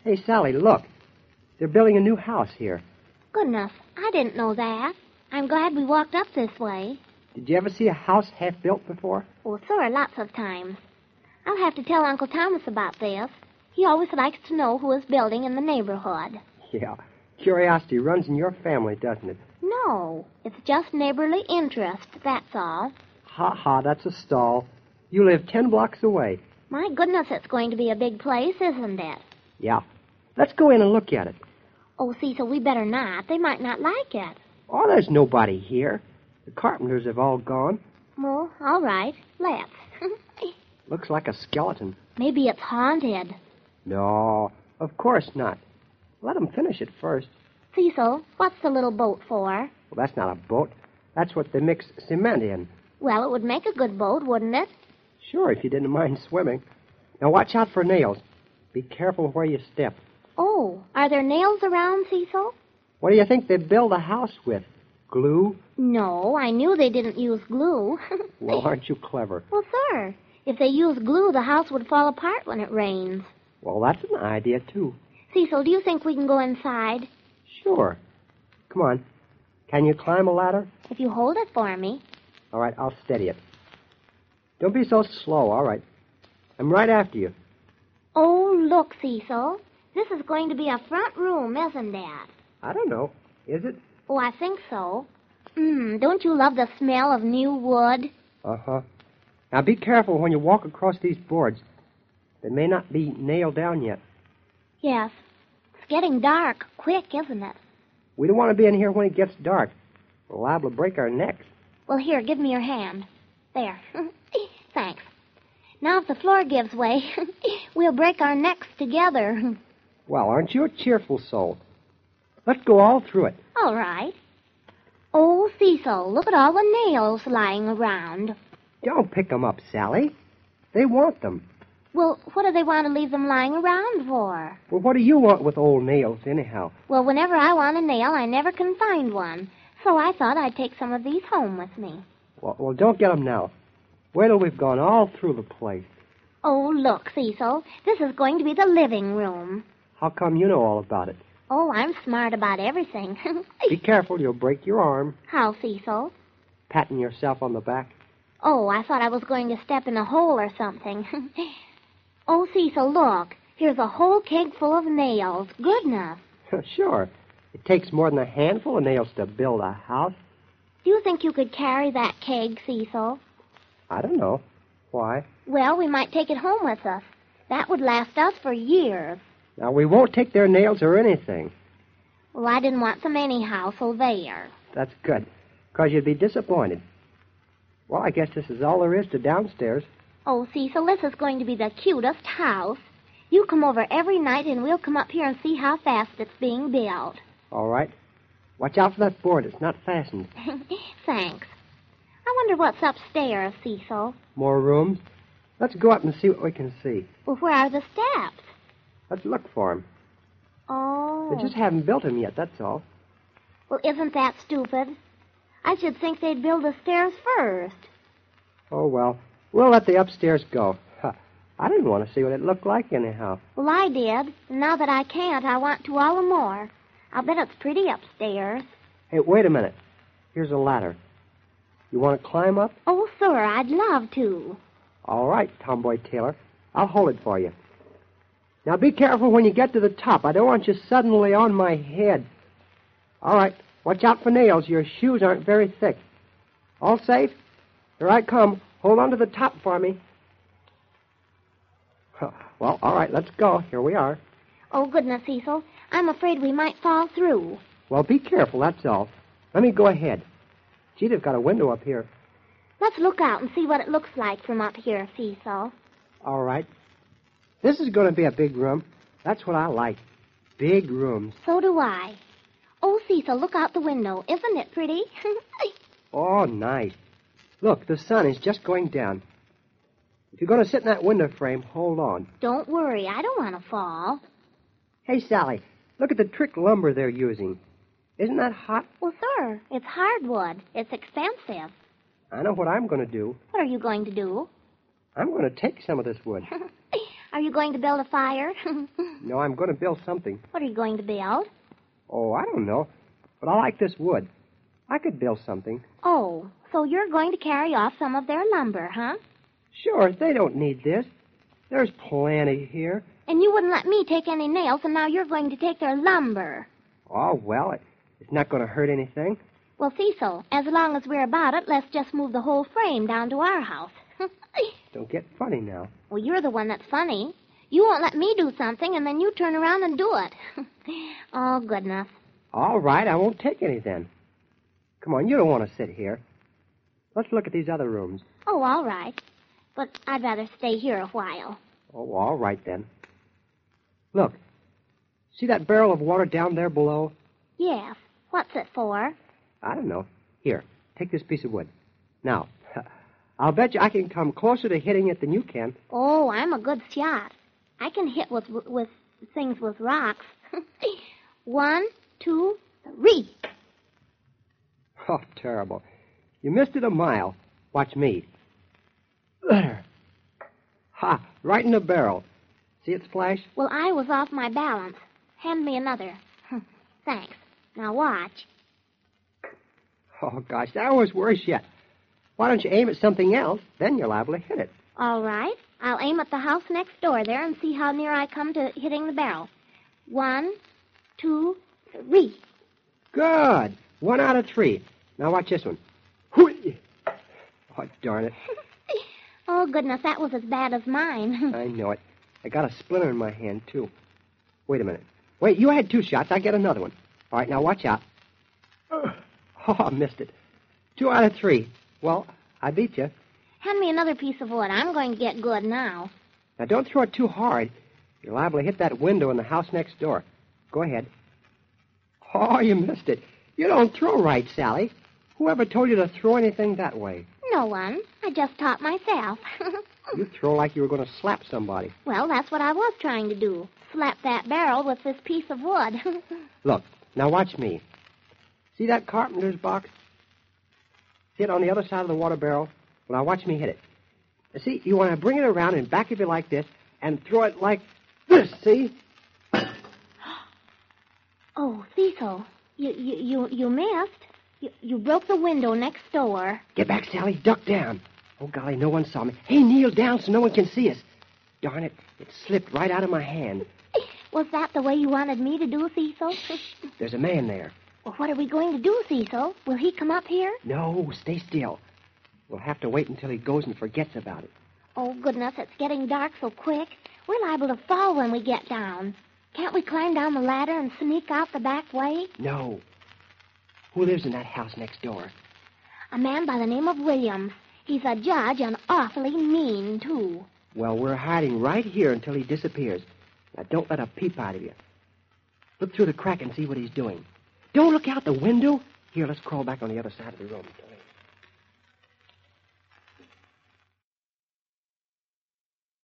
Hey, Sally, look. They're building a new house here. Goodness, I didn't know that. I'm glad we walked up this way. Did you ever see a house half-built before? Oh, sir, lots of times. I'll have to tell Uncle Thomas about this. He always likes to know who is building in the neighborhood. Yeah. Curiosity runs in your family, doesn't it? No, it's just neighborly interest, that's all. Ha, that's a stall. You live 10 blocks away. My goodness, it's going to be a big place, isn't it? Yeah. Let's go in and look at it. Oh, Cecil, we better not. They might not like it. Oh, there's nobody here. The carpenters have all gone. Well, all right. Let's. Looks like a skeleton. Maybe it's haunted. No, of course not. Let them finish it first. Cecil, what's the little boat for? Well, that's not a boat. That's what they mix cement in. Well, it would make a good boat, wouldn't it? Sure, if you didn't mind swimming. Now watch out for nails. Be careful where you step. Oh, are there nails around, Cecil? What do you think they build a house with? Glue? No, I knew they didn't use glue. Well, aren't you clever? Well, sir, if they used glue, the house would fall apart when it rains. Well, that's an idea, too. Cecil, do you think we can go inside? Sure. Come on. Can you climb a ladder? If you hold it for me. All right, I'll steady it. Don't be so slow, all right. I'm right after you. Oh, look, Cecil. This is going to be a front room, isn't it? I don't know. Is it? Oh, I think so. Don't you love the smell of new wood? Uh-huh. Now be careful when you walk across these boards. They may not be nailed down yet. Yes. It's getting dark quick, isn't it? We don't want to be in here when it gets dark. We're liable to break our necks. Well, here, give me your hand. There. Thanks. Now, if the floor gives way, we'll break our necks together. Well, aren't you a cheerful soul? Let's go all through it. All right. Oh, Cecil, look at all the nails lying around. Don't pick them up, Sally. They want them. Well, what do they want to leave them lying around for? Well, what do you want with old nails, anyhow? Well, whenever I want a nail, I never can find one. So I thought I'd take some of these home with me. Well, don't get them now. Wait till we've gone all through the place. Oh, look, Cecil. This is going to be the living room. How come you know all about it? Oh, I'm smart about everything. Be careful, you'll break your arm. How, Cecil? Patting yourself on the back. Oh, I thought I was going to step in a hole or something. Oh, Cecil, look. Here's a whole keg full of nails. Goodness. Sure. It takes more than a handful of nails to build a house. Do you think you could carry that keg, Cecil? I don't know. Why? Well, we might take it home with us. That would last us for years. Now, we won't take their nails or anything. Well, I didn't want them anyhow, so there. That's good, because you'd be disappointed. Well, I guess this is all there is to downstairs. Oh, Cecil, this is going to be the cutest house. You come over every night, and we'll come up here and see how fast it's being built. All right. Watch out for that board. It's not fastened. Thanks. I wonder what's upstairs, Cecil. More rooms? Let's go up and see what we can see. Well, where are the steps? Let's look for them. Oh. They just haven't built them yet, that's all. Well, isn't that stupid? I should think they'd build the stairs first. Oh, well. We'll let the upstairs go. I didn't want to see what it looked like anyhow. Well, I did. And now that I can't, I want to all the more. I'll bet it's pretty upstairs. Hey, wait a minute. Here's a ladder. You want to climb up? Oh, sir, I'd love to. All right, Tomboy Taylor. I'll hold it for you. Now, be careful when you get to the top. I don't want you suddenly on my head. All right. Watch out for nails. Your shoes aren't very thick. All safe? Here I come. Hold on to the top for me. Well, all right, let's go. Here we are. Oh, goodness, Cecil. I'm afraid we might fall through. Well, be careful, that's all. Let me go ahead. Gee, they've got a window up here. Let's look out and see what it looks like from up here, Cecil. All right. This is going to be a big room. That's what I like. Big rooms. So do I. Oh, Cecil, look out the window. Isn't it pretty? Oh, nice. Look, the sun is just going down. If you're going to sit in that window frame, hold on. Don't worry. I don't want to fall. Hey, Sally, look at the trick lumber they're using. Isn't that hot? Well, sir, it's hardwood. It's expensive. I know what I'm going to do. What are you going to do? I'm going to take some of this wood. Are you going to build a fire? No, I'm going to build something. What are you going to build? Oh, I don't know. But I like this wood. I could build something. Oh, so you're going to carry off some of their lumber, huh? Sure, they don't need this. There's plenty here. And you wouldn't let me take any nails, and now you're going to take their lumber. Oh, well, it's not going to hurt anything. Well, Cecil, as long as we're about it, let's just move the whole frame down to our house. Don't get funny now. Well, you're the one that's funny. You won't let me do something, and then you turn around and do it. Oh, good enough. All right, I won't take any then. Come on, you don't want to sit here. Let's look at these other rooms. Oh, all right. But I'd rather stay here a while. Oh, all right then. Look, see that barrel of water down there below? Yes. What's it for? I don't know. Here, take this piece of wood. Now, I'll bet you I can come closer to hitting it than you can. Oh, I'm a good shot. I can hit with things with rocks. 1, 2, 3. Oh, terrible. You missed it a mile. Watch me. There. Ha! Right in the barrel. See it splash? Well, I was off my balance. Hand me another. Thanks. Now watch. Oh, gosh, that was worse yet. Why don't you aim at something else? Then you're liable to hit it. All right. I'll aim at the house next door there and see how near I come to hitting the barrel. 1, 2, 3. Good. 1 out of 3. Now watch this one. Whee! Oh, darn it. Oh, goodness, that was as bad as mine. I know it. I got a splinter in my hand, too. Wait a minute. Wait, you had 2 shots. I get another one. All right, now watch out. Oh, I missed it. 2 out of 3. Well, I beat you. Hand me another piece of wood. I'm going to get good now. Now, don't throw it too hard. You're liable to hit that window in the house next door. Go ahead. Oh, you missed it. You don't throw right, Sally. Whoever told you to throw anything that way? No one. I just taught myself. You throw like you were going to slap somebody. Well, that's what I was trying to do. Slap that barrel with this piece of wood. Look, now watch me. See that carpenter's box? See it on the other side of the water barrel? Well, now watch me hit it. See, you want to bring it around in back of you like this and throw it like this, see? Oh, Cecil, you missed. You broke the window next door. Get back, Sally. Duck down. Oh, golly, no one saw me. Hey, kneel down so no one can see us. Darn it, it slipped right out of my hand. Was that the way you wanted me to do, Cecil? There's a man there. Well, what are we going to do, Cecil? Will he come up here? No, stay still. We'll have to wait until he goes and forgets about it. Oh, goodness, it's getting dark so quick. We're liable to fall when we get down. Can't we climb down the ladder and sneak out the back way? No. Who lives in that house next door? A man by the name of Williams. He's a judge and awfully mean, too. Well, we're hiding right here until he disappears. Now, don't let a peep out of you. Look through the crack and see what he's doing. Don't look out the window. Here, let's crawl back on the other side of the room.